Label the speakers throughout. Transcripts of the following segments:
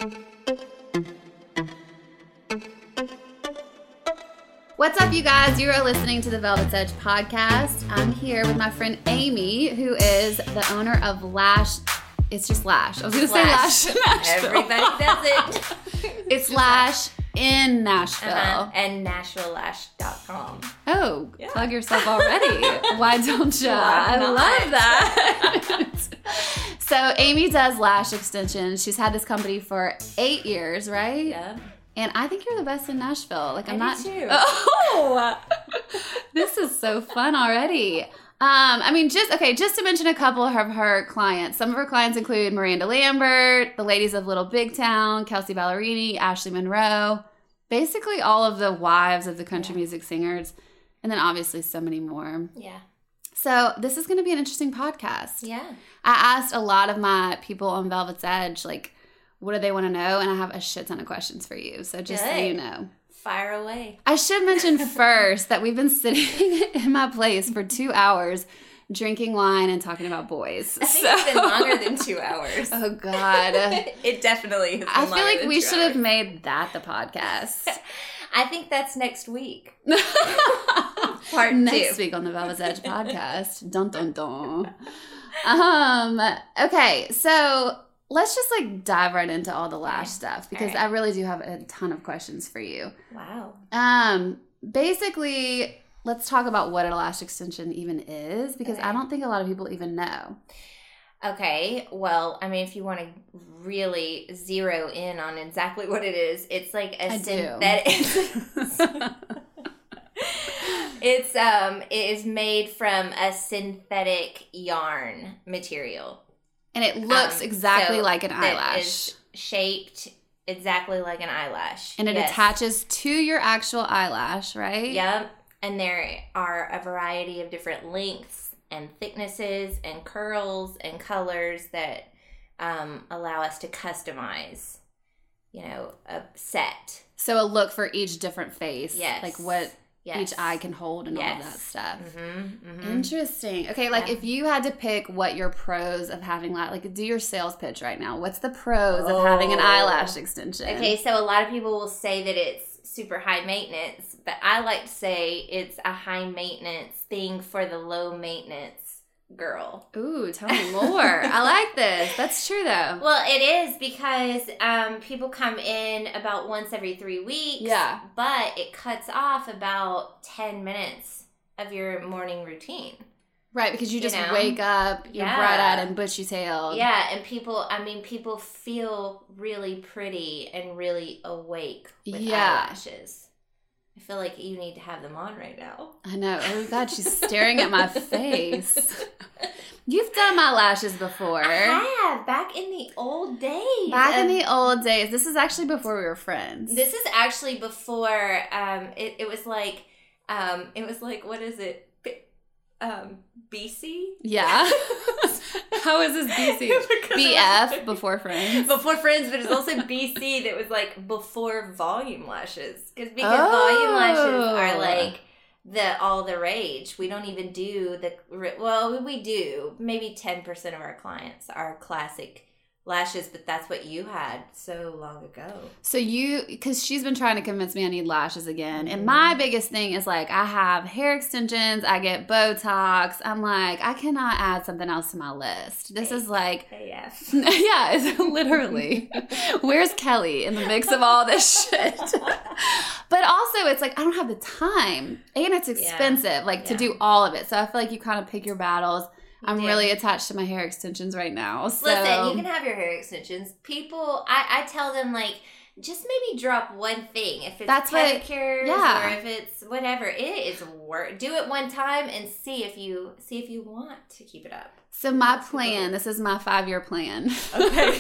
Speaker 1: What's up, you guys? You are listening to the Velvet's Edge podcast. I'm here with my friend Amy, who is the owner of Lash. It's just Lash. I was going to say Lash in Nashville.
Speaker 2: Everybody does it.
Speaker 1: It's Lash in Nashville.
Speaker 2: And NashvilleLash.com.
Speaker 1: Oh, yeah. Plug yourself already. Why don't you? I love that. So Amy does lash extensions. She's had this company for 8 years, right?
Speaker 2: Yeah.
Speaker 1: And I think you're the best in Nashville. Like, I'm not.
Speaker 2: Do too.
Speaker 1: Oh, this is so fun already. Just to mention a couple of her clients. Some of her clients include Miranda Lambert, the ladies of Little Big Town, Kelsey Ballerini, Ashley Monroe, basically all of the wives of the country music singers, and then obviously so many more.
Speaker 2: Yeah.
Speaker 1: So this is going to be an interesting podcast.
Speaker 2: Yeah.
Speaker 1: I asked a lot of my people on Velvet's Edge, like, what do they want to know? And I have a shit ton of questions for you. So just so you know.
Speaker 2: Fire away.
Speaker 1: I should mention first that we've been sitting in my place for 2 hours drinking wine and talking about boys.
Speaker 2: I think it's been longer than 2 hours.
Speaker 1: Oh, God.
Speaker 2: It definitely has been
Speaker 1: I feel like we should have
Speaker 2: hours.
Speaker 1: made that the podcast.
Speaker 2: I think that's next week. Part
Speaker 1: Next
Speaker 2: 2.
Speaker 1: week on the Velvet's Edge podcast. Dun, dun, dun. Okay, so let's just dive right into all the lash stuff because I really do have a ton of questions for you.
Speaker 2: Wow.
Speaker 1: Basically, let's talk about what a lash extension even is because I don't think a lot of people even know.
Speaker 2: Okay, well, I mean, if you want to really zero in on exactly what it is, it's like a synthetic. It is made from a synthetic yarn material.
Speaker 1: And it looks exactly like an eyelash.
Speaker 2: It is shaped exactly like an eyelash.
Speaker 1: And it attaches to your actual eyelash, right?
Speaker 2: Yep. And there are a variety of different lengths and thicknesses and curls and colors that allow us to customize, a set.
Speaker 1: So a look for each different face.
Speaker 2: Yes.
Speaker 1: Like what each eye can hold and all of that stuff. Interesting. Okay, if you had to pick what your pros of having do your sales pitch right now. What's the pros of having an eyelash extension?
Speaker 2: Okay, so a lot of people will say that it's super high maintenance, but I like to say it's a high maintenance thing for the low maintenance girl.
Speaker 1: Ooh, tell me more. I like this. That's true though.
Speaker 2: Well, it is because people come in about once every 3 weeks.
Speaker 1: Yeah.
Speaker 2: But it cuts off about 10 minutes of your morning routine.
Speaker 1: Right, because you just wake up, you're bright-eyed and bushy-tailed.
Speaker 2: Yeah, and people feel really pretty and really awake with eyelashes. I feel like you need to have them on right now.
Speaker 1: I know. Oh, God, she's staring at my face. You've done my lashes before.
Speaker 2: I have, back in the old days.
Speaker 1: Back in the old days. This is actually before we were friends.
Speaker 2: This is actually before, it was like, what is it? BC?
Speaker 1: Yeah. How is this BC? BF, before friends.
Speaker 2: Before friends, but it's also BC that was before volume lashes. Because volume lashes are all the rage. We don't even do we do. Maybe 10% of our clients are classic lashes, but that's what you had so long ago. So because she's been trying to convince me I need lashes again. And my biggest thing is I have hair extensions, I get Botox. I'm I cannot add something else to my list. This is AF. Yeah, it's literally. Where's Kelly in the mix of all this shit? But also it's I don't have the time. And it's expensive, to do all of it. So I feel you kind of pick your battles. I'm really attached to my hair extensions right now. So. Listen, you can have your hair extensions. People, I tell them, just maybe drop one thing. If it's pedicures or if it's whatever, it is work. Do it one time and see if you want to keep it up. So my plan, this is my 5-year plan. Okay.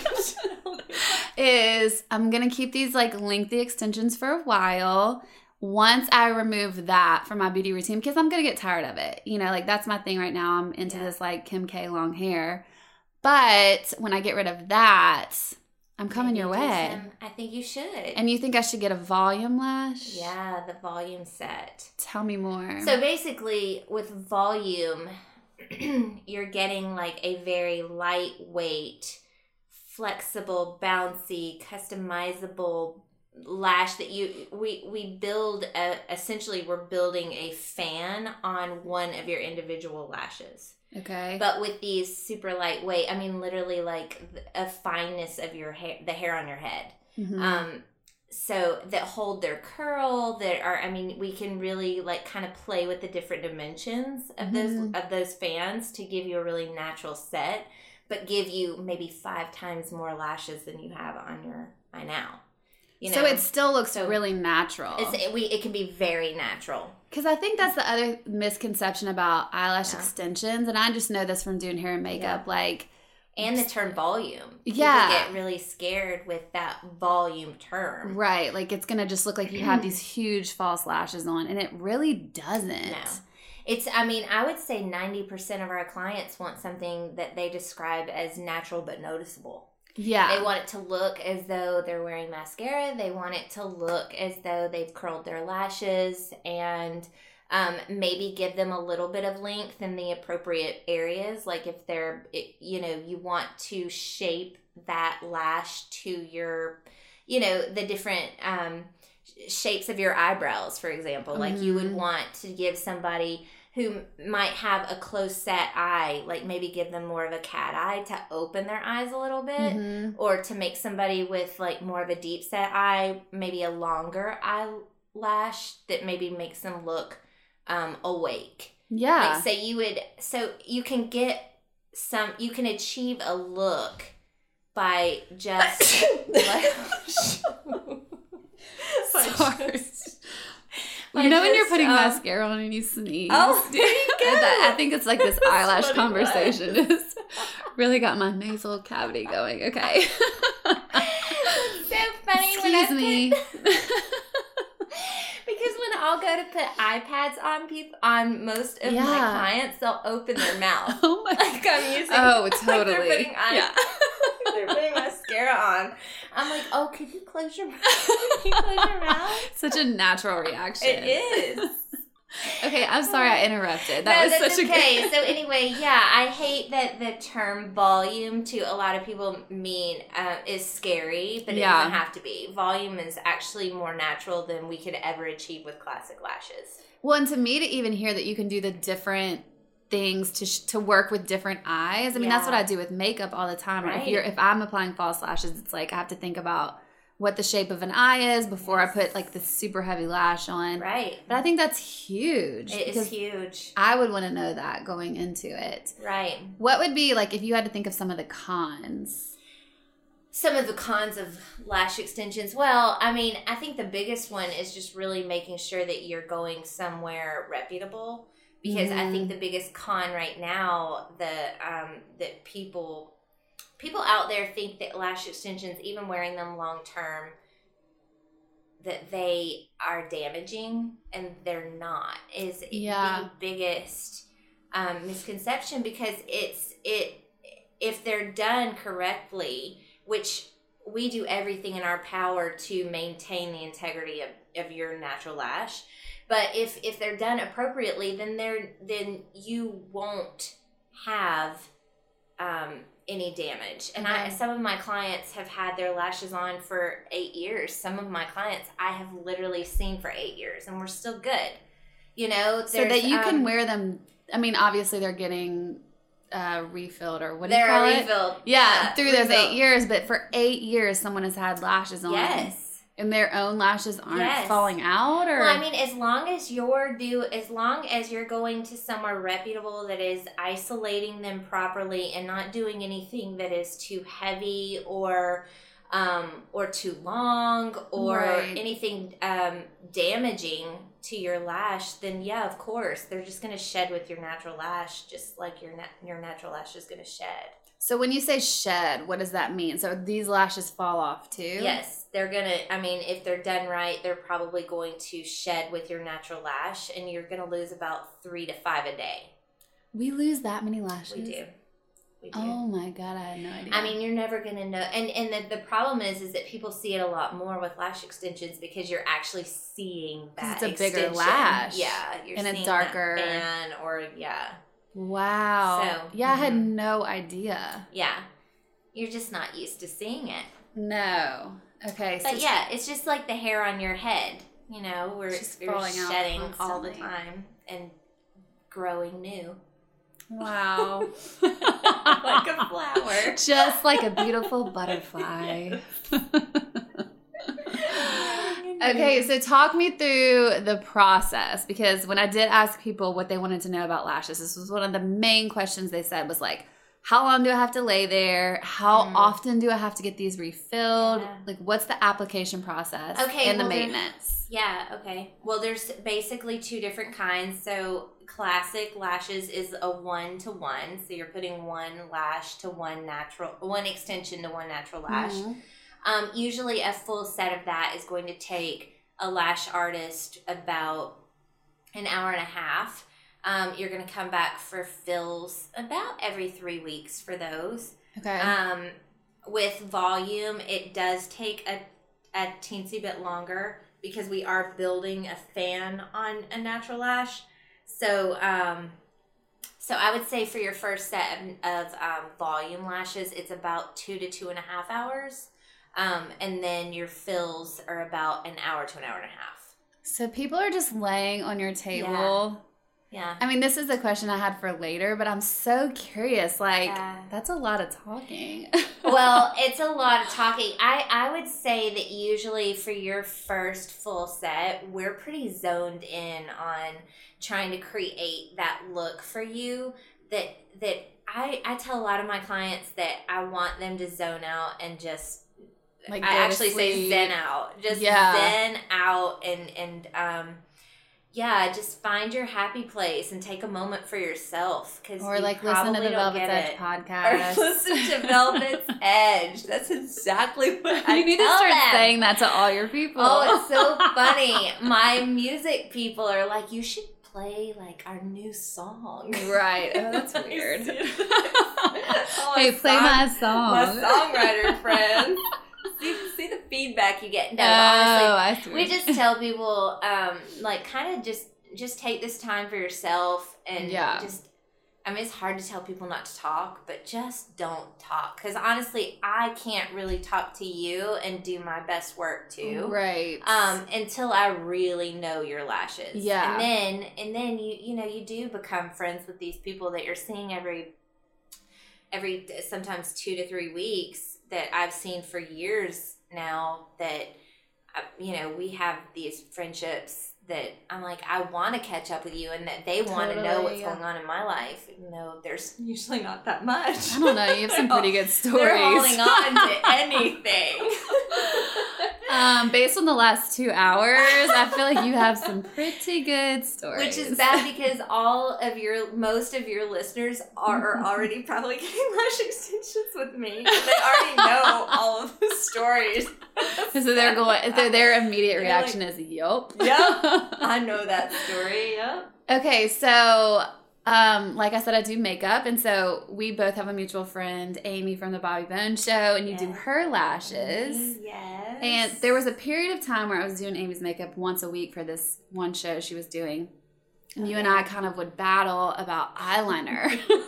Speaker 2: is I'm going to keep these lengthy extensions for a while. Once I remove that from my beauty routine, because I'm going to get tired of it. That's my thing right now. I'm into this Kim K long hair. But when I get rid of that, I'm coming your way. I think you should. And you think I should get a volume lash? Yeah, the volume set. Tell me more. So basically, with volume, you're getting a very lightweight, flexible, bouncy, customizable lash that we build essentially we're building a fan on one of your individual lashes.
Speaker 1: Okay.
Speaker 2: But with these super lightweight, I mean, literally like a fineness of your hair, the hair on your head.
Speaker 1: Mm-hmm.
Speaker 2: So that hold their curl, that are, I mean, we can really like kind of play with the different dimensions of those fans to give you a really natural set, but give you maybe 5 times more lashes than you have on your eye now. You know?
Speaker 1: So it still looks really natural.
Speaker 2: It can be very natural.
Speaker 1: Because I think that's the other misconception about eyelash extensions, and I just know this from doing hair and makeup, like.
Speaker 2: And the term volume.
Speaker 1: Yeah.
Speaker 2: People get really scared with that volume term.
Speaker 1: Right. Like, it's going to just look like you have these huge false lashes on, and it really doesn't.
Speaker 2: No. It's, I mean, I would say 90% of our clients want something that they describe as natural but noticeable.
Speaker 1: Yeah.
Speaker 2: They want it to look as though they're wearing mascara. They want it to look as though they've curled their lashes, and maybe give them a little bit of length in the appropriate areas. Like if they're, you want to shape that lash to your, the different shapes of your eyebrows, for example.
Speaker 1: Mm-hmm.
Speaker 2: Like you would want to give somebody who might have a close set eye, like maybe give them more of a cat eye to open their eyes a little bit, or to make somebody with like more of a deep set eye, maybe a longer eyelash that maybe makes them look awake.
Speaker 1: Yeah.
Speaker 2: Like so you can you can achieve a look by just
Speaker 1: Sorry. You know when you're putting mascara on and you sneeze?
Speaker 2: Oh, there you go.
Speaker 1: I think it's like this eyelash conversation has really got my nasal cavity going. Okay.
Speaker 2: It's so funny.
Speaker 1: Excuse me.
Speaker 2: Because when I'll go to put iPads on most of my clients, they'll open their mouth.
Speaker 1: Oh my!
Speaker 2: Like I'm using.
Speaker 1: Oh, totally.
Speaker 2: Like they're putting mascara on. I'm like, oh, could you close your mouth? Can you close your mouth?
Speaker 1: Such a natural reaction.
Speaker 2: It is.
Speaker 1: Okay, I'm sorry I interrupted.
Speaker 2: That's okay. So anyway, I hate that the term volume to a lot of people is scary, but it doesn't have to be. Volume is actually more natural than we could ever achieve with classic lashes.
Speaker 1: Well, and to me, to even hear that you can do the different things to work with different eyes. I mean, that's what I do with makeup all the time. Right. If I'm applying false lashes, it's like I have to think about what the shape of an eye is before I put like this super heavy lash on.
Speaker 2: Right.
Speaker 1: But I think that's huge.
Speaker 2: It is huge.
Speaker 1: I would want to know that going into it.
Speaker 2: Right.
Speaker 1: What would be like if you had to think of some of the cons?
Speaker 2: Some of the cons of lash extensions. Well, I mean, I think the biggest one is just really making sure that you're going somewhere reputable. Because I think the biggest con right now that people out there think that lash extensions, even wearing them long term, that they are damaging, and they're not. Is the biggest misconception, because if they're done correctly, which we do everything in our power to maintain the integrity of your natural lash. But if they're done appropriately, then you won't have any damage. And some of my clients have had their lashes on for 8 years. Some of my clients I have literally seen for 8 years, and we're still good.
Speaker 1: So that you can wear them. I mean, obviously they're getting refilled, or what do you call it? They're refilled. Yeah, through those 8 years. But for 8 years, someone has had lashes on.
Speaker 2: Yes.
Speaker 1: And their own lashes aren't falling out, or
Speaker 2: well, I mean, as long as you're going to somewhere reputable that is isolating them properly and not doing anything that is too heavy or too long or anything damaging to your lash, then of course they're just going to shed with your natural lash, just like your natural lash is going to shed.
Speaker 1: So when you say shed, what does that mean? So these lashes fall off too?
Speaker 2: Yes, they're going to, I mean, if they're done right, they're probably going to shed with your natural lash, and you're going to lose about 3 to 5 a day.
Speaker 1: We lose that many lashes?
Speaker 2: We do.
Speaker 1: Oh my God, I had no idea.
Speaker 2: I mean, you're never going to know. And the problem is that people see it a lot more with lash extensions, because you're actually seeing that
Speaker 1: it's a bigger lash.
Speaker 2: Yeah. You're
Speaker 1: and
Speaker 2: seeing
Speaker 1: it's darker.
Speaker 2: That fan, or
Speaker 1: Wow.
Speaker 2: So
Speaker 1: I had no idea.
Speaker 2: Yeah. You're just not used to seeing it.
Speaker 1: No. Okay.
Speaker 2: But yeah, it's just like the hair on your head. You know, we're shedding all the time and growing new.
Speaker 1: Wow.
Speaker 2: Like a flower.
Speaker 1: Just like a beautiful butterfly. Okay, so talk me through the process, because when I did ask people what they wanted to know about lashes, this was one of the main questions they said was like, how long do I have to lay there? How often do I have to get these refilled? Yeah. Like, what's the application process and the maintenance?
Speaker 2: Yeah, okay. Well, there's basically 2 different kinds. So classic lashes is a 1-to-1. So you're putting one extension to one natural lash. Mm-hmm. Usually a full set of that is going to take a lash artist about an hour and a half. You're going to come back for fills about every 3 weeks for those. Okay. With volume, it does take a teensy bit longer because we are building a fan on a natural lash. So I would say for your first set of volume lashes, it's about 2 to 2.5 hours. And then your fills are about an hour to an hour and a half.
Speaker 1: So people are just laying on your table. Yeah. I mean, this is a question I had for later, but I'm so curious. Like, that's a lot of talking.
Speaker 2: Well, it's a lot of talking. I would say that usually for your first full set, we're pretty zoned in on trying to create that look for you that I tell a lot of my clients that I want them to zone out and just, like, I actually say zen out. Just zen out and just find your happy place and take a moment for yourself.
Speaker 1: Or like listen to the Velvet's Edge podcast.
Speaker 2: Or listen to Velvet's Edge. That's exactly what I
Speaker 1: You need to start saying that to all your people.
Speaker 2: Oh, it's so funny. My music people are like, you should play like our new song.
Speaker 1: Right. Oh, that's weird. Hey, play my song.
Speaker 2: My songwriter friend. See the feedback you get. No, honestly, we just tell people, like, kind of just take this time for yourself and just. I mean, it's hard to tell people not to talk, but just don't talk. Because honestly, I can't really talk to you and do my best work too,
Speaker 1: right?
Speaker 2: Until I really know your lashes.
Speaker 1: Yeah,
Speaker 2: and then you do become friends with these people that you're seeing every sometimes 2 to 3 weeks. That I've seen for years now that, we have these friendships that I'm like, I want to catch up with you and that they want to know what's going on in my life. Even though there's usually not that much.
Speaker 1: I don't know. You have some pretty good stories.
Speaker 2: They're holding on to anything.
Speaker 1: Based on the last 2 hours, I feel like you have some pretty good stories.
Speaker 2: Which is bad because most of your listeners are already probably getting lash extensions with me. They already know all of the stories.
Speaker 1: So their immediate reaction is, yup.
Speaker 2: Yep. I know that story. Yep.
Speaker 1: Okay, so like I said, I do makeup, and so we both have a mutual friend, Amy from the Bobby Bones Show, and you do her lashes.
Speaker 2: Yes.
Speaker 1: And there was a period of time where I was doing Amy's makeup once a week for this one show she was doing. And you and I kind of would battle about eyeliner.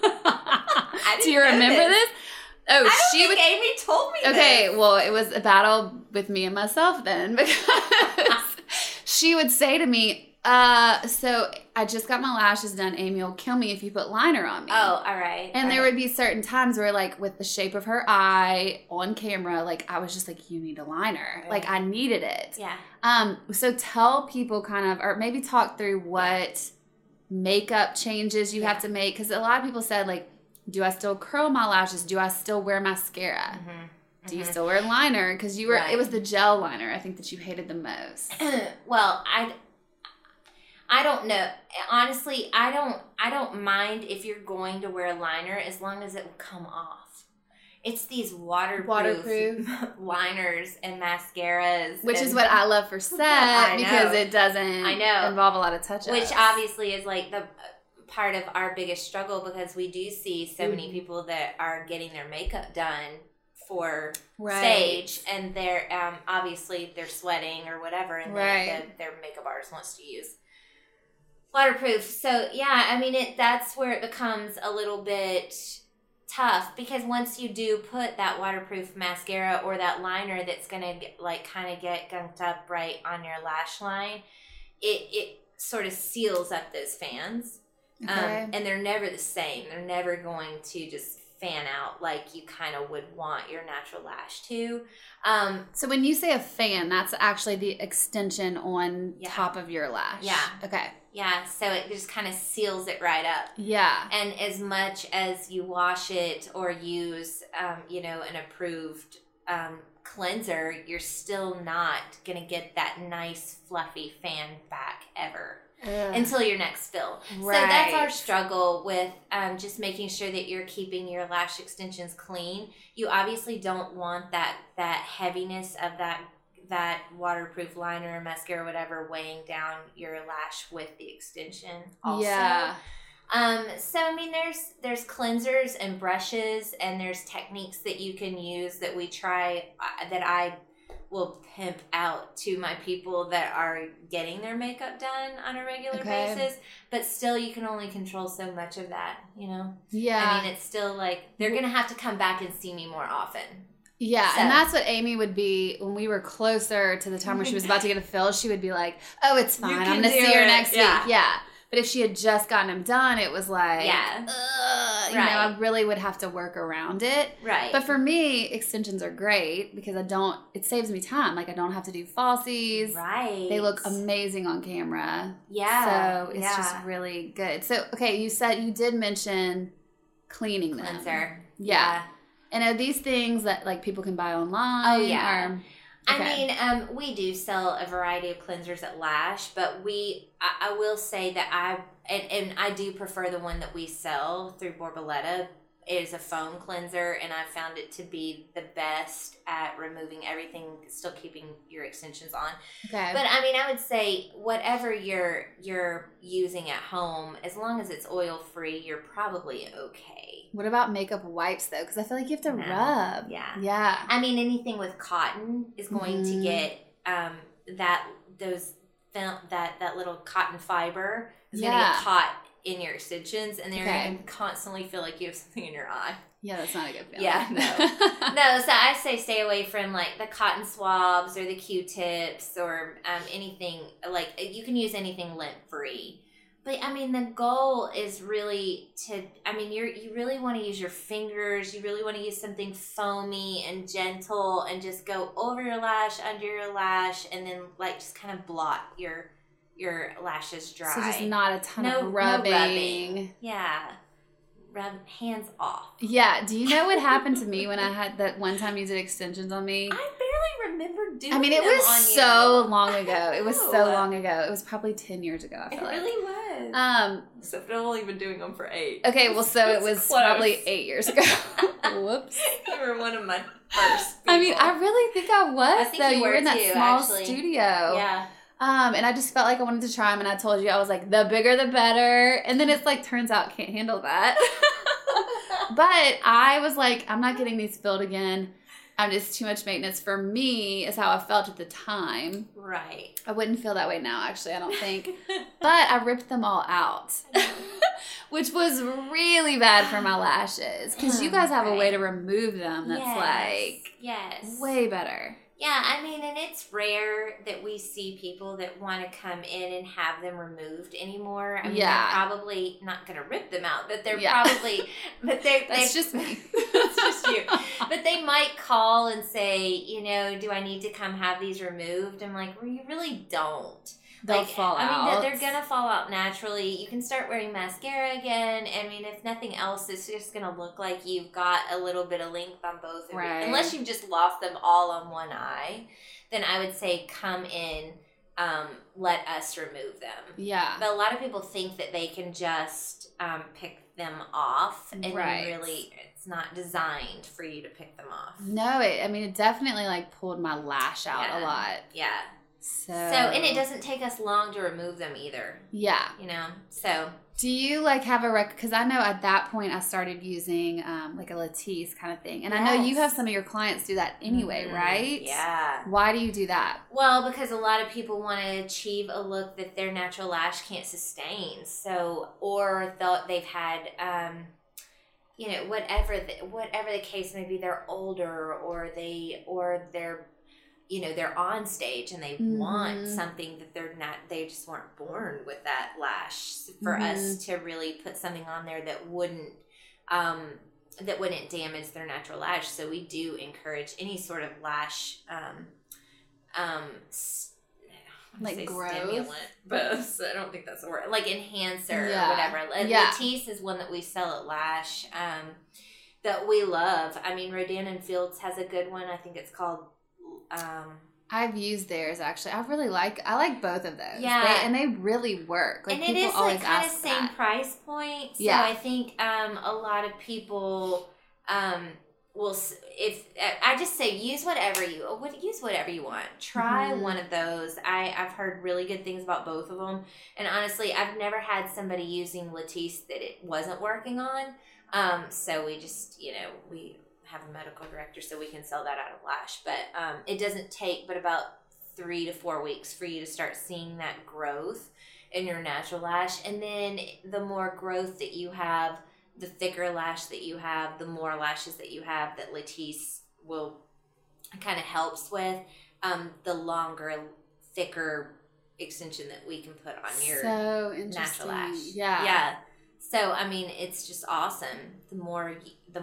Speaker 1: Do you remember this?
Speaker 2: Oh, she would. Amy told me.
Speaker 1: Okay,
Speaker 2: this.
Speaker 1: Well, it was a battle with me and myself then, because she would say to me, so I just got my lashes done. Amy will kill me if you put liner on me.
Speaker 2: Oh, all right.
Speaker 1: And there would be certain times where, like, with the shape of her eye on camera, like, I was just like, you need a liner. Right. Like, I needed it.
Speaker 2: Yeah.
Speaker 1: So tell people kind of, or maybe talk through what makeup changes you have to make. Because a lot of people said, like, do I still curl my lashes? Do I still wear mascara? Mm-hmm. Do you still wear liner? Because you were, it was the gel liner, I think, that you hated the most.
Speaker 2: Well, I don't know. Honestly, I don't mind if you're going to wear a liner as long as it will come off. It's these waterproof liners and mascaras.
Speaker 1: Which is what I love for set because it doesn't involve a lot of touch-ups.
Speaker 2: Which obviously is like the part of our biggest struggle because we do see so many people that are getting their makeup done for stage and they're obviously they're sweating or whatever and their makeup artist wants to use waterproof. So yeah, I mean that's where it becomes a little bit tough because once you do put that waterproof mascara or that liner that's gonna kind of get gunked up right on your lash line, it sort of seals up those fans.
Speaker 1: Okay.
Speaker 2: And they're never the same. They're never going to just fan out like you kind of would want your natural lash to.
Speaker 1: So when you say a fan, that's actually the extension on top of your lash.
Speaker 2: Yeah.
Speaker 1: Okay.
Speaker 2: Yeah, so it just kind of seals it right up.
Speaker 1: Yeah.
Speaker 2: And as much as you wash it or use, an approved cleanser, you're still not going to get that nice fluffy fan back ever. Until your next fill. Right. So that's our struggle with just making sure that you're keeping your lash extensions clean. You obviously don't want that heaviness of that waterproof liner or mascara, whatever, weighing down your lash with the extension also.
Speaker 1: Yeah.
Speaker 2: So I mean, there's cleansers and brushes, and there's techniques that you can use that we try that I will pimp out to my people that are getting their makeup done on a regular basis, but still you can only control so much of that, Yeah. I mean, it's still like they're going to have to come back and see me more often.
Speaker 1: Yeah, so. And that's what Amy would be when we were closer to the time where she was about to get a fill. She would be like, "Oh, it's fine. I'm going to see her next week." Yeah. But if she had just gotten them done, it was like, I really would have to work around it.
Speaker 2: Right.
Speaker 1: But for me, extensions are great because it saves me time. Like I don't have to do falsies.
Speaker 2: Right.
Speaker 1: They look amazing on camera.
Speaker 2: Yeah.
Speaker 1: So it's just really good. So, okay, you did mention cleaning them.
Speaker 2: Cleanser.
Speaker 1: Yeah. And are these things that like people can buy online?
Speaker 2: Oh, yeah. I mean, we do sell a variety of cleansers at Lash, but I will say that I do prefer the one that we sell through Borboleta. It is a foam cleanser, and I found it to be the best at removing everything, still keeping your extensions on.
Speaker 1: Okay.
Speaker 2: But I mean, I would say whatever you're using at home, as long as it's oil free, you're probably okay.
Speaker 1: What about makeup wipes though? Because I feel like you have to rub.
Speaker 2: Yeah.
Speaker 1: Yeah.
Speaker 2: I mean, anything with cotton is going to get that little cotton fiber is going to get caught in your extensions, and they're going to constantly feel like you have something in your eye.
Speaker 1: Yeah, that's not a good feeling.
Speaker 2: Yeah, no. So I say stay away from like the cotton swabs or the Q-tips or anything like you can use anything lint free. But I mean, the goal is really you really want to use your fingers. You really want to use something foamy and gentle, and just go over your lash, under your lash, and then like just kind of blot your lashes dry.
Speaker 1: So just not a ton of rubbing.
Speaker 2: No rubbing. Yeah. Rub hands off.
Speaker 1: Yeah. Do you know what happened to me when I had that one time you did extensions on me?
Speaker 2: I barely remember doing them.
Speaker 1: I mean, it was so long ago. It was so long ago. It was probably 10 years ago, I feel like.
Speaker 2: It really was.
Speaker 1: So
Speaker 2: I've only been doing them for 8.
Speaker 1: Okay, well, so it was probably 8 years ago. Whoops.
Speaker 2: You were one of my first people.
Speaker 1: I mean, I really think I was.
Speaker 2: I think you were
Speaker 1: in that
Speaker 2: too,
Speaker 1: small
Speaker 2: actually.
Speaker 1: studio.
Speaker 2: Yeah.
Speaker 1: And I just felt like I wanted to try them, and I told you, I was like, the bigger the better. And then it's like, turns out can't handle that. But I was like, I'm not getting these filled again. It's too much maintenance for me, is how I felt at the time.
Speaker 2: Right.
Speaker 1: I wouldn't feel that way now, actually, I don't think. But I ripped them all out, which was really bad for my lashes. Because you guys have a way to remove them that's way better.
Speaker 2: Yeah, I mean, and it's rare that we see people that want to come in and have them removed anymore. I mean, they're probably not going to rip them out, but they're probably,
Speaker 1: That's just me.
Speaker 2: That's just you. But they might call and say, do I need to come have these removed? I'm like, well, you really don't.
Speaker 1: They'll fall out.
Speaker 2: I mean, they're going to fall out naturally. You can start wearing mascara again. I mean, if nothing else, it's just going to look like you've got a little bit of length on both of you. Unless you've just lost them all on one eye, then I would say come in, let us remove them.
Speaker 1: Yeah.
Speaker 2: But a lot of people think that they can just pick them off. And really, it's not designed for you to pick them off.
Speaker 1: No, it definitely like pulled my lash out a lot.
Speaker 2: Yeah. So, and it doesn't take us long to remove them either.
Speaker 1: Yeah.
Speaker 2: So.
Speaker 1: Do you like have a because I know at that point I started using like a Latisse kind of thing. And I know you have some of your clients do that anyway, right?
Speaker 2: Yeah.
Speaker 1: Why do you do that?
Speaker 2: Well, because a lot of people want to achieve a look that their natural lash can't sustain. So, or they've had, whatever the case may be, they're older or they're they're on stage and they want something that they just weren't born with that lash, for us to really put something on there that wouldn't damage their natural lash. So we do encourage any sort of lash
Speaker 1: like growth,
Speaker 2: stimulant, but I don't think that's the word, like enhancer or whatever. Latisse is one that we sell at Lash that we love. I mean, Rodan and Fields has a good one. I think it's called
Speaker 1: I've used theirs actually. I like both of those.
Speaker 2: Yeah,
Speaker 1: they really work. Like,
Speaker 2: and it is like kind of same price point. So I think a lot of people will, if I just say use whatever you want. Try one of those. I've heard really good things about both of them, and honestly, I've never had somebody using Latisse that it wasn't working on. So we just we have a medical director, so we can sell that out of Lash. But it doesn't take but about 3 to 4 weeks for you to start seeing that growth in your natural lash, and then the more growth that you have, the thicker lash that you have, the more lashes that you have that Latisse will kind of helps with, the longer, thicker extension that we can put on your natural lash. Yeah. So, I mean, it's just awesome. The more,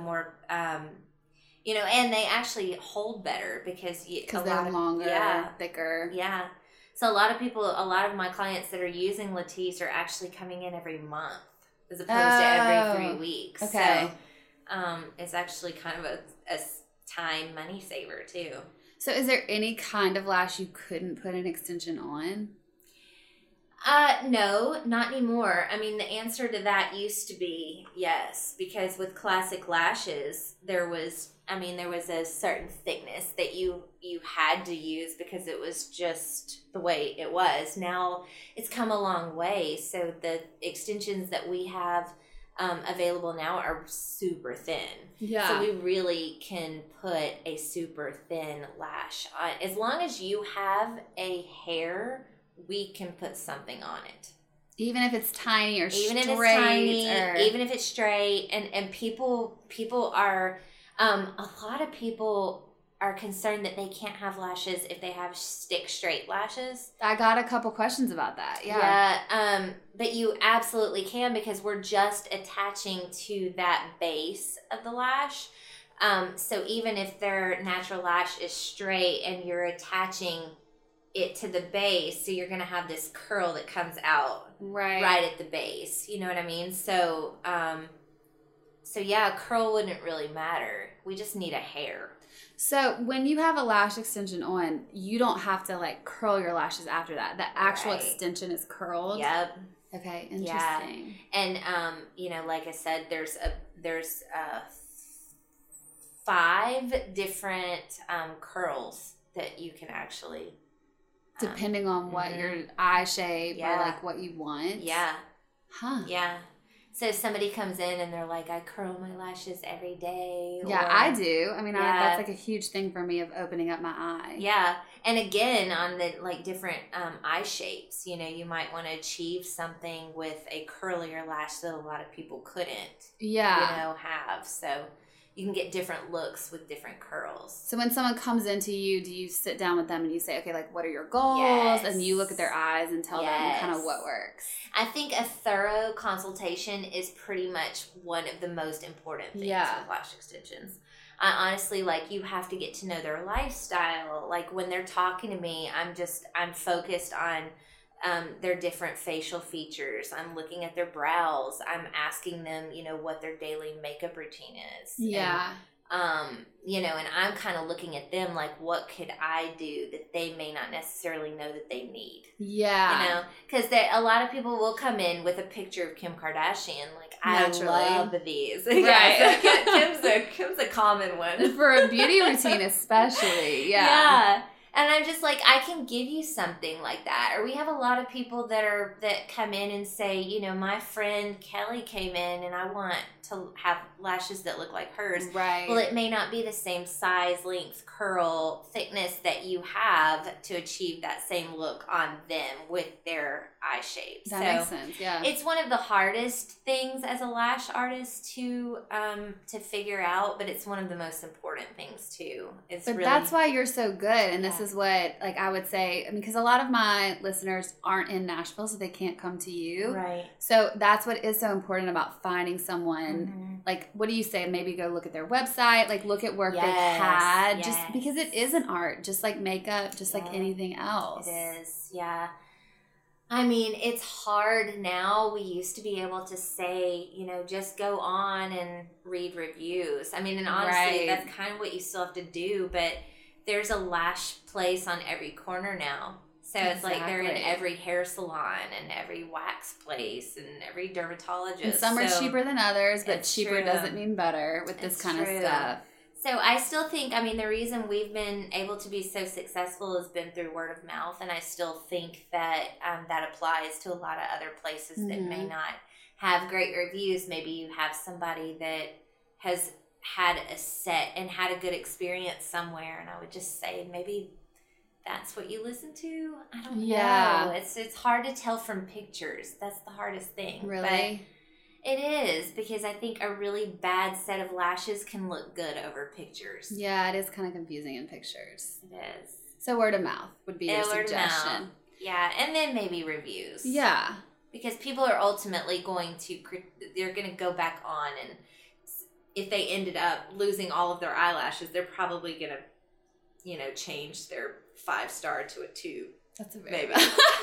Speaker 2: and they actually hold better because
Speaker 1: they're longer, thicker.
Speaker 2: Yeah. So a lot of my clients that are using Latisse are actually coming in every month, as opposed to every 3 weeks.
Speaker 1: Okay.
Speaker 2: So it's actually kind of a time money saver too.
Speaker 1: So is there any kind of lash you couldn't put an extension on?
Speaker 2: No, not anymore. I mean, the answer to that used to be yes, because with classic lashes, there was a certain thickness that you had to use because it was just the way it was. Now it's come a long way. So the extensions that we have available now are super thin.
Speaker 1: Yeah.
Speaker 2: So we really can put a super thin lash on. As long as you have a hair, we can put something on it.
Speaker 1: Even if it's tiny or
Speaker 2: even
Speaker 1: straight.
Speaker 2: If it's tiny, even if it's straight. And people are, a lot of people are concerned that they can't have lashes if they have stick straight lashes.
Speaker 1: I got a couple questions about that.
Speaker 2: Yeah. But you absolutely can, because we're just attaching to that base of the lash. So even if their natural lash is straight and you're attaching it to the base, so you're going to have this curl that comes out right at the base. You know what I mean? So, yeah, curl wouldn't really matter. We just need a hair.
Speaker 1: So when you have a lash extension on, you don't have to like curl your lashes after that. The actual extension is curled.
Speaker 2: Yep.
Speaker 1: Okay, interesting.
Speaker 2: Yeah. And like I said, there's 5 different curls that you can actually,
Speaker 1: depending on what your eye shape or like what you want.
Speaker 2: Yeah.
Speaker 1: Huh.
Speaker 2: Yeah. So if somebody comes in and they're like, I curl my lashes every day.
Speaker 1: Yeah, I do. I mean, that's like a huge thing for me of opening up my eye.
Speaker 2: Yeah. And again, on the like different eye shapes, you might want to achieve something with a curlier lash that a lot of people couldn't, have. So you can get different looks with different curls.
Speaker 1: So when someone comes into you, do you sit down with them and you say, okay, like, what are your goals?
Speaker 2: Yes.
Speaker 1: And you look at their eyes and tell them kind of what works.
Speaker 2: I think a thorough consultation is pretty much one of the most important things with lash extensions. I honestly, you have to get to know their lifestyle. Like, when they're talking to me, I'm focused on their different facial features. I'm looking at their brows. I'm asking them, what their daily makeup routine is.
Speaker 1: Yeah.
Speaker 2: And I'm kind of looking at them like, what could I do that they may not necessarily know that they need?
Speaker 1: Yeah.
Speaker 2: Because a lot of people will come in with a picture of Kim Kardashian. Like, naturally. I love these.
Speaker 1: Right.
Speaker 2: Kim's a common one.
Speaker 1: For a beauty routine especially. Yeah.
Speaker 2: Yeah. And I'm just like, I can give you something like that. Or we have a lot of people that come in and say, you know, my friend Kelly came in and I want to have lashes that look like hers.
Speaker 1: Right.
Speaker 2: Well, it may not be the same size, length, curl, thickness that you have to achieve that same look on them with their eye shape.
Speaker 1: That makes sense, yeah.
Speaker 2: It's one of the hardest things as a lash artist to figure out, but it's one of the most important things too.
Speaker 1: But that's why you're so good, and this is what, like, I would say, I mean, because a lot of my listeners aren't in Nashville, so they can't come to you.
Speaker 2: Right.
Speaker 1: So that's what is so important about finding someone. Like, what do you say? Maybe go look at their website, like look at work they've had, just because it is an art, just like makeup, just like anything else.
Speaker 2: It is, yeah. I mean, it's hard now. We used to be able to say, you know, just go on and read reviews. I mean, and honestly, that's kind of what you still have to do, but there's a lash place on every corner now. So it's like they're in every hair salon and every wax place and every dermatologist.
Speaker 1: And some are cheaper than others, but cheaper doesn't mean better with this kind of stuff.
Speaker 2: So I still think, I mean, the reason we've been able to be so successful has been through word of mouth. And I still think that that applies to a lot of other places that may not have great reviews. Maybe you have somebody that has had a set and had a good experience somewhere. And I would just say maybe that's what you listen to. I don't know. It's hard to tell from pictures. That's the hardest thing.
Speaker 1: Really?
Speaker 2: But it is, because I think a really bad set of lashes can look good over pictures.
Speaker 1: Yeah, it is kind of confusing in pictures.
Speaker 2: It is.
Speaker 1: So word of mouth would be your suggestion.
Speaker 2: Yeah, and then maybe reviews.
Speaker 1: Yeah.
Speaker 2: Because people are ultimately they're going to go back on, and if they ended up losing all of their eyelashes, they're probably going to, you know, change their 5-star to a 2.
Speaker 1: That's a very
Speaker 2: maybe.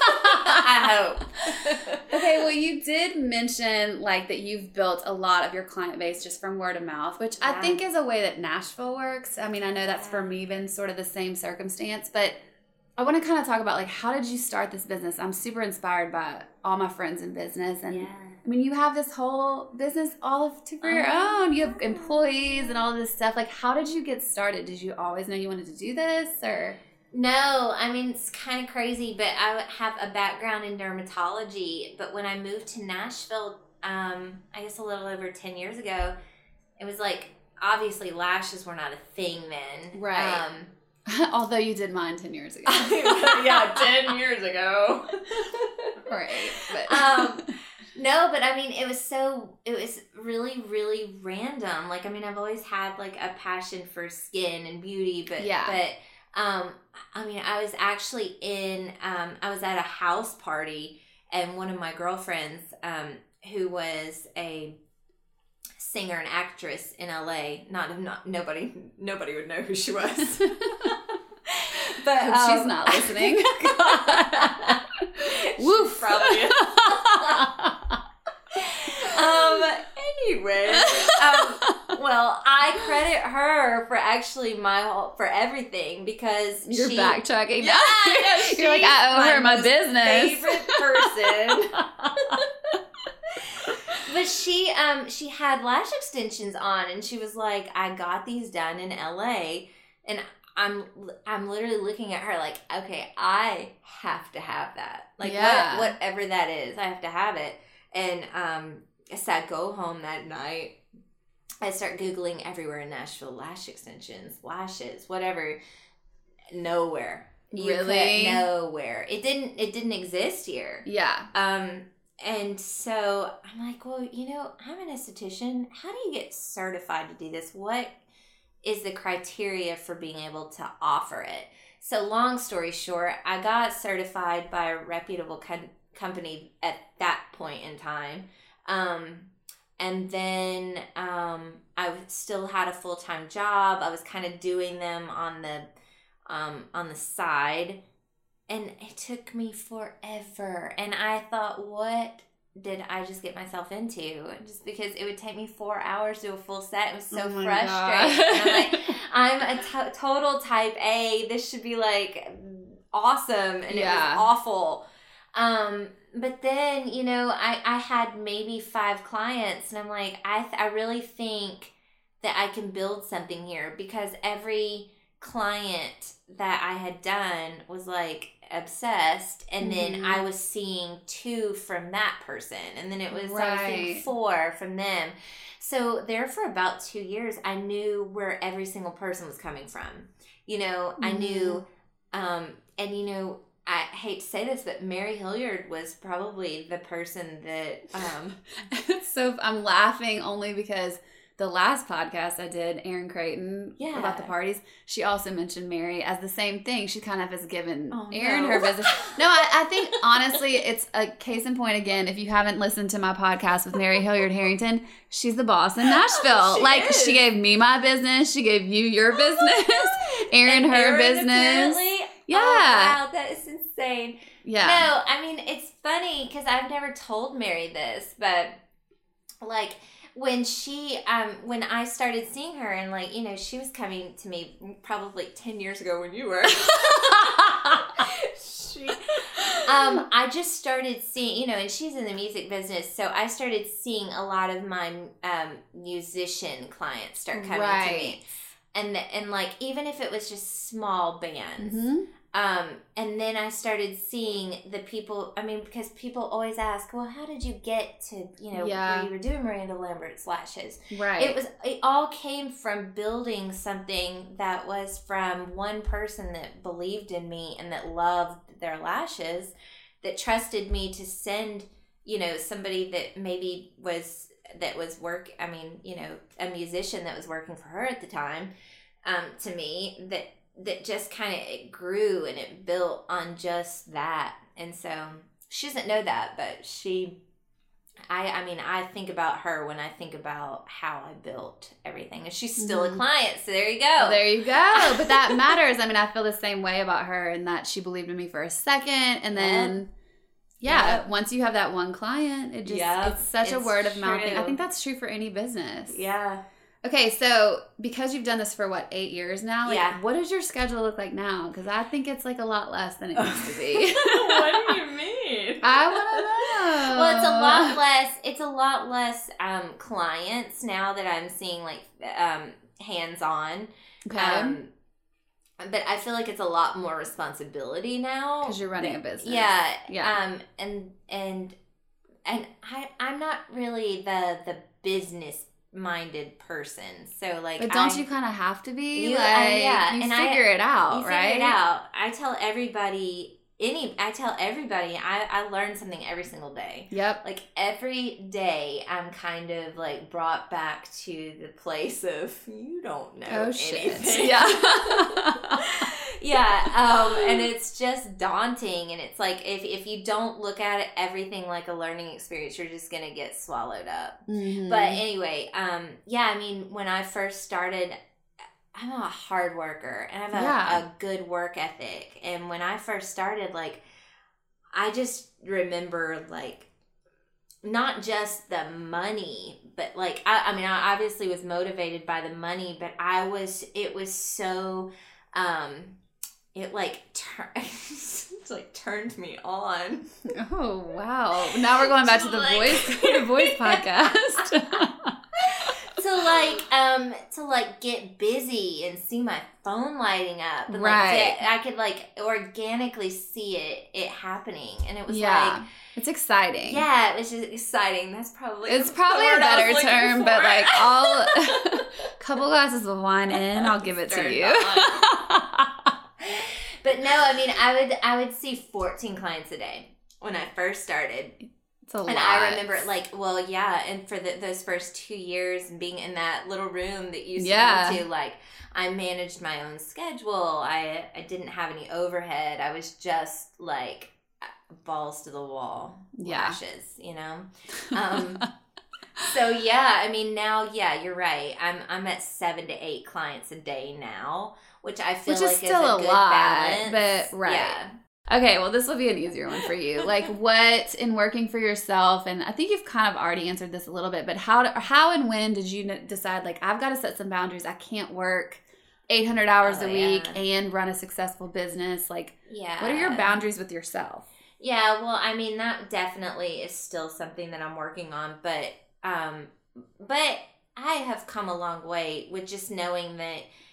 Speaker 2: I hope.
Speaker 1: Okay, well, you did mention like that you've built a lot of your client base just from word of mouth, which I think is a way that Nashville works. I mean, I know that's for me been sort of the same circumstance, but I want to kind of talk about like, how did you start this business? I'm super inspired by all my friends in business, and I mean, you have this whole business all for your own. You have employees and all this stuff. Like, how did you get started? Did you always know you wanted to do this, or?
Speaker 2: No, I mean, it's kind of crazy, but I have a background in dermatology. But when I moved to Nashville, I guess a little over 10 years ago, it was like, obviously lashes were not a thing then.
Speaker 1: Right. Although you did mine 10 years ago.
Speaker 2: Yeah, 10 years ago.
Speaker 1: Right. But.
Speaker 2: No, but I mean, it was really, really random. Like, I mean, I've always had like a passion for skin and beauty, but I mean, I was actually I was at a house party, and one of my girlfriends, who was a singer and actress in LA, nobody would know who she was. But
Speaker 1: she's not listening.
Speaker 2: Woof, probably. Anyway, well, I credit her for actually for everything, because
Speaker 1: you're backtracking.
Speaker 2: Yeah,
Speaker 1: you're like, I owe her my business.
Speaker 2: Favorite person. But she had lash extensions on, and she was like, I got these done in LA, and I'm literally looking at her like, okay, I have to have that. Like, whatever that is, I have to have it. And so I go home that night. I start Googling everywhere in Nashville, lash extensions, lashes, whatever. Nowhere.
Speaker 1: Really?
Speaker 2: Nowhere. It didn't exist here.
Speaker 1: Yeah.
Speaker 2: And so I'm like, well, you know, I'm an esthetician. How do you get certified to do this? What is the criteria for being able to offer it? So long story short, I got certified by a reputable company at that point in time. And then I still had a full-time job. I was kind of doing them on the side. And it took me forever. And I thought, what did I just get myself into? Just because it would take me 4 hours to do a full set. It was so frustrating. And I'm like, I'm a total type A. This should be like awesome. And it was awful. But then, you know, I had maybe 5 clients. And I'm like, I really think that I can build something here, because every client that I had done was like obsessed, and then I was seeing 2 from that person, and then it was I was seeing 4 from them. So there for about 2 years, I knew where every single person was coming from. You know, I knew, and you know, I hate to say this, but Mary Hilliard was probably the person that.
Speaker 1: So I'm laughing only because the last podcast I did, Erin Creighton, about the parties, she also mentioned Mary as the same thing. She kind of has given Erin her business. No, I think, honestly, it's a case in point again. If you haven't listened to my podcast with Mary Hilliard Harrington, she's the boss in Nashville. She gave me my business. She gave you your business. Erin her business. Yeah.
Speaker 2: Oh, wow, that is insane.
Speaker 1: Yeah.
Speaker 2: No, I mean, it's funny because I've never told Mary this, but like, when when I started seeing her, and like, you know, she was coming to me probably 10 years ago when you were. I just started seeing, you know, and she's in the music business, so I started seeing a lot of my musician clients start coming to me. And like, even if it was just small bands. And then I started seeing the people, I mean, because people always ask, well, how did you get to, you know, where you were doing Miranda Lambert's lashes?
Speaker 1: Right.
Speaker 2: It all came from building something that was from one person that believed in me and that loved their lashes, that trusted me to send, you know, somebody that maybe was a musician that was working for her at the time, to me, that just kind of, it grew and it built on just that. And so she doesn't know that, but I think about her when I think about how I built everything, and she's still a client. So there you go.
Speaker 1: Well, there you go. But that matters. I mean, I feel the same way about her, in that she believed in me for a second, and then once you have that one client, it just it's such a word of mouth thing. I think that's true for any business.
Speaker 2: Yeah.
Speaker 1: Okay, so because you've done this for 8 years now, what does your schedule look like now? Because I think it's like a lot less than it used to be.
Speaker 2: What do you mean?
Speaker 1: I want to know.
Speaker 2: Well, it's a lot less clients now that I'm seeing, like, hands-on.
Speaker 1: Okay.
Speaker 2: But I feel like it's a lot more responsibility now.
Speaker 1: Because you're running a business.
Speaker 2: Yeah. And I'm not really the business minded person, so like,
Speaker 1: but don't you kind of have to be? You
Speaker 2: and
Speaker 1: figure it out, right?
Speaker 2: Figure it out. I tell everybody, I learn something every single day.
Speaker 1: Yep.
Speaker 2: Like, every day I'm kind of like brought back to the place of, you don't know anything.
Speaker 1: Shit. Yeah.
Speaker 2: And it's just daunting, and it's like, if you don't look at it, everything like a learning experience, you're just gonna get swallowed up. But anyway, I mean, when I first started, I'm a hard worker, and I have a good work ethic, and when I first started, like, I just remember, like, not just the money, but like, I mean, I obviously was motivated by the money, but it was so, it like turned me on.
Speaker 1: Oh, wow. Now we're going back to the voice podcast.
Speaker 2: to like get busy and see my phone lighting up, and
Speaker 1: right.
Speaker 2: Like, I could like organically see it happening, and it was like,
Speaker 1: it's exciting.
Speaker 2: Yeah, it was just exciting. It's probably a
Speaker 1: better term, but like, I'll couple glasses of wine in, I'll give it to you.
Speaker 2: But no, I mean, I would see 14 clients a day when I first started.
Speaker 1: It's a lot.
Speaker 2: And I remember, like, and for those first 2 years, and being in that little room that you used to, like, I managed my own schedule. I didn't have any overhead. I was just like balls to the wall lashes, you know. So I mean, now you're right. I'm at 7 to 8 clients a day now, which I feel like is still a good
Speaker 1: lot,
Speaker 2: balance.
Speaker 1: But right. Yeah. Okay, well, this will be an easier one for you. Like, what in working for yourself, and I think you've kind of already answered this a little bit, but how and when did you decide, like, I've got to set some boundaries. I can't work 800 hours a week and run a successful business. Like, what are your boundaries with yourself?
Speaker 2: Yeah, well, I mean, that definitely is still something that I'm working on, but I have come a long way with just knowing that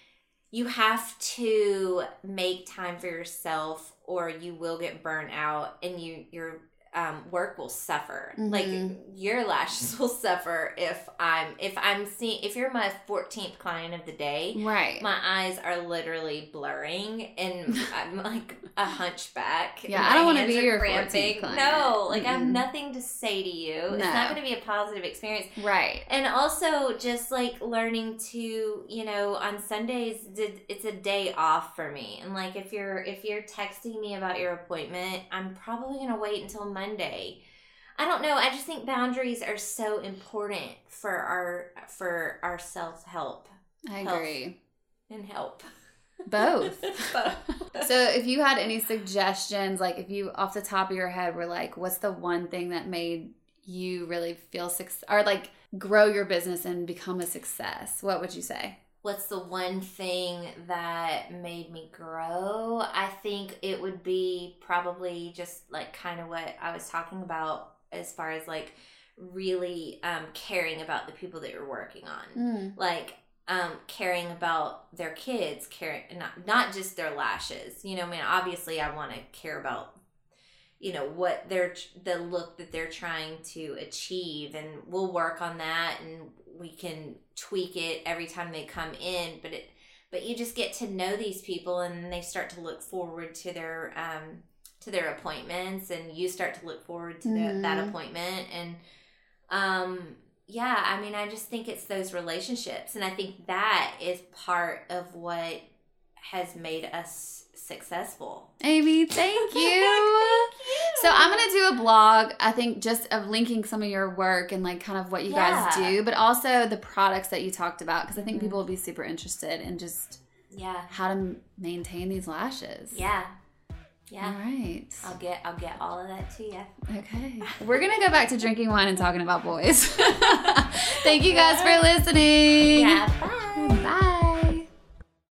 Speaker 2: you have to make time for yourself or you will get burnt out and your work will suffer.
Speaker 1: Mm-hmm.
Speaker 2: Like your lashes will suffer if you're my 14th client of the day,
Speaker 1: right?
Speaker 2: My eyes are literally blurring and I'm like a hunchback.
Speaker 1: Yeah, I don't want to be your 14th client.
Speaker 2: No, like I have nothing to say to you.
Speaker 1: No.
Speaker 2: It's not going to be a positive experience.
Speaker 1: Right.
Speaker 2: And also just like learning to, on Sundays, it's a day off for me. And like if you're texting me about your appointment, I'm probably going to wait until Monday. I don't know. I just think boundaries are so important for our self-help.
Speaker 1: I agree.
Speaker 2: And help.
Speaker 1: Both. So if you had any suggestions, like if you off the top of your head were like, what's the one thing that made you really feel or like grow your business and become a success, what would you say?
Speaker 2: What's the one thing that made me grow? I think it would be probably just like kind of what I was talking about as far as like really caring about the people that you're working on. Like caring about their kids, not just their lashes. Obviously I want to care about what the look that they're trying to achieve, and we'll work on that and we can tweak it every time they come in, but you just get to know these people and they start to look forward to their appointments, and you start to look forward to that appointment. And I just think it's those relationships, and I think that is part of what has made us successful.
Speaker 1: Amy, thank you.
Speaker 2: Thank you.
Speaker 1: So I'm going to do a blog, I think, just of linking some of your work and like kind of what you guys do, but also the products that you talked about, because I think people will be super interested in just how to maintain these lashes.
Speaker 2: Yeah.
Speaker 1: All right.
Speaker 2: I'll get all of that to you.
Speaker 1: Okay. We're going to go back to drinking wine and talking about boys. Thank you guys for listening.
Speaker 2: Yeah. Bye.
Speaker 1: Bye.